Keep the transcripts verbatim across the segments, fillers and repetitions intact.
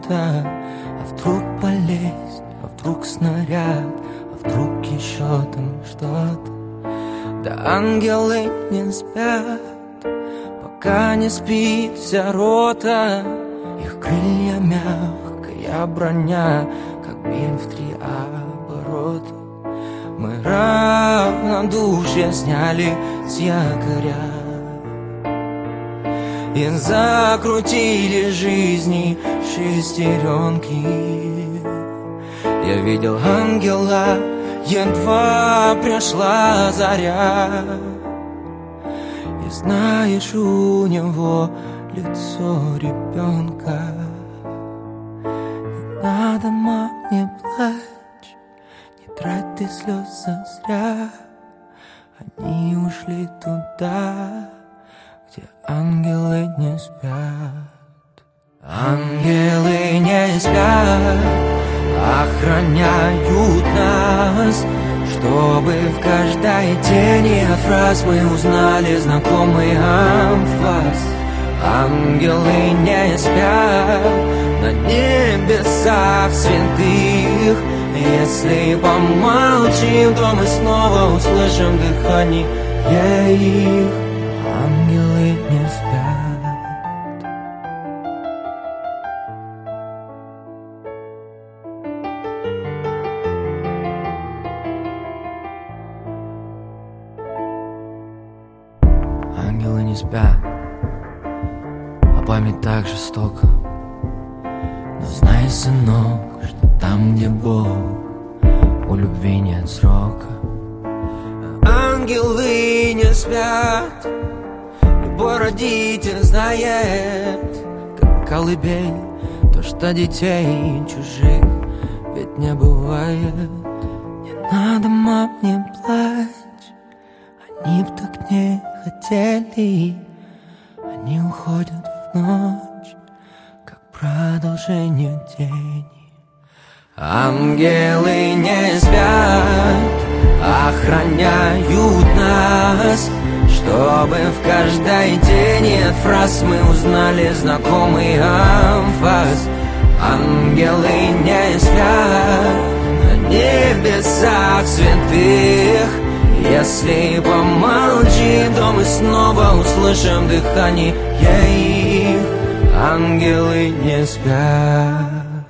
ворота. А вдруг болезнь, а вдруг снаряд, а вдруг еще там что-то. Да ангелы не спят, пока не спит вся рота. Их крылья мягкая броня, как бим в три оборота. Мы равнодушие сняли с якоря и закрутили жизни шестеренки. Я видел ангела, едва пришла заря. И знаешь, у него лицо ребенка. Не надо, мам, не плачь, не трать ты слезы зря. Они ушли туда, где ангелы не спят. Ангелы не спят, охраняют нас, чтобы в каждой тени от фраз мы узнали знакомый анфас. Ангелы не спят на небесах святых. Если помолчим, то мы снова услышим дыхание их. Ангелы не спят. Ангелы не спят, а память так жестока. Но знай, сынок, что там, где Бог, у любви нет срока. Ангелы не спят, любой родитель знает, как колыбель, то, что детей чужих ведь не бывает. Не надо, мам, не плачь, они б так не хотели. Они уходят в ночь, как продолжение тени. Ангелы не спят, охраняют нас, чтобы в каждой тени от фраз мы узнали знакомый анфас. Ангелы не спят на небесах святых. Если помолчим, то мы снова услышим дыхание их. Ангелы не спят.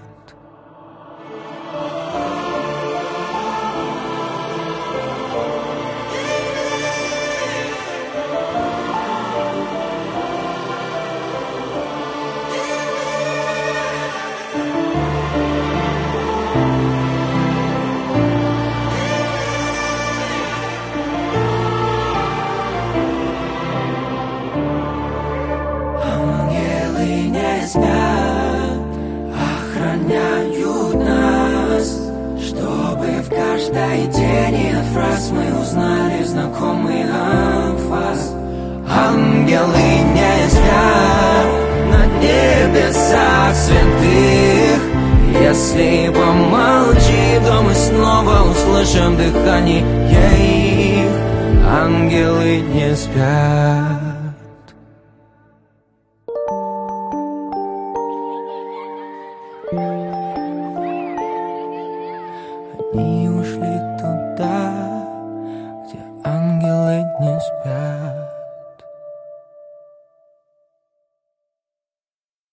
Охраняют нас, чтобы в каждой тени от фраз мы узнали знакомый анфас. Ангелы не спят на небесах святых. Если помолчим, то мы снова услышим дыхание их. Ангелы не спят. Они ушли туда, где ангелы не спят.